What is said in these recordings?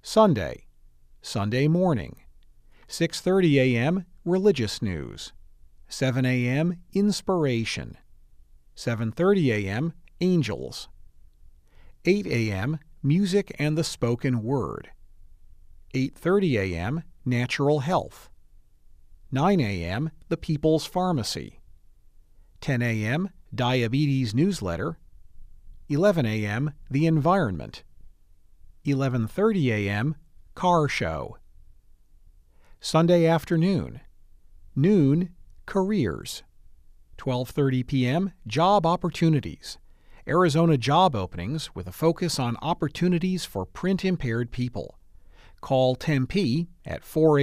Sunday, Sunday morning. 6:30 a.m. Religious news. 7 a.m. Inspiration. 7:30 a.m. Angels. 8 a.m. Music and the Spoken Word. 8:30 a.m. Natural Health. 9 a.m. The People's Pharmacy. 10 a.m. Diabetes Newsletter. 11 a.m. The Environment. 11:30 a.m. Car Show. Sunday afternoon. Noon, Careers. 12:30 p.m. Job Opportunities. Arizona job openings with a focus on opportunities for print-impaired people. Call Tempe at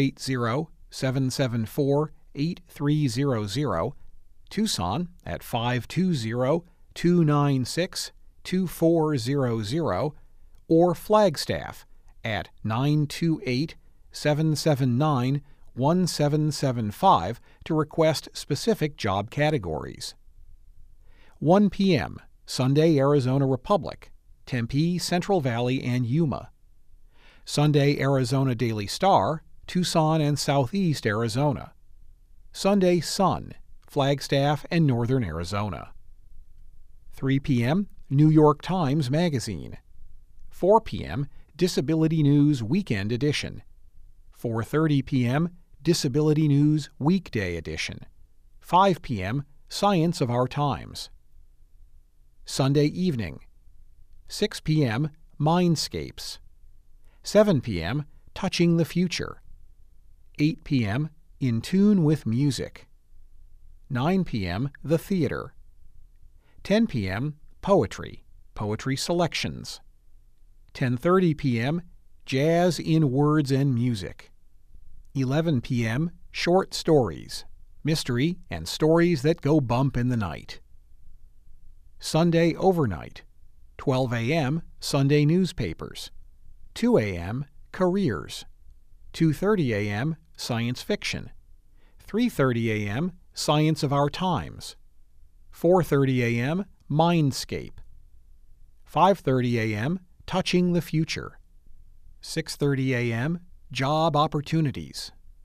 480-774-8300, Tucson at 520-296-2400, or Flagstaff at 928-779-1775 to request specific job categories. 1 p.m. Sunday Arizona Republic, Tempe, Central Valley, and Yuma. Sunday Arizona Daily Star, Tucson and Southeast Arizona. Sunday Sun, Flagstaff and Northern Arizona. 3 p.m. New York Times Magazine. 4 p.m. Disability News Weekend Edition. 4:30 p.m. Disability News Weekday Edition. 5 p.m. Science of Our Times. Sunday evening. 6 p.m. Mindscapes. 7 p.m. Touching the Future. 8 p.m. In Tune with Music. 9 p.m. The Theater. 10 p.m. Poetry selections. 10:30 p.m. Jazz in Words and Music. 11 p.m. Short Stories, Mystery, and Stories that Go Bump in the Night. Sunday Overnight. 12 a.m. Sunday Newspapers. 2 a.m. Careers. 2:30 a.m. Science Fiction. 3:30 a.m. Science of Our Times. 4:30 a.m. Mindscape. 5:30 a.m. Touching the Future. 6:30 a.m. Job Opportunities.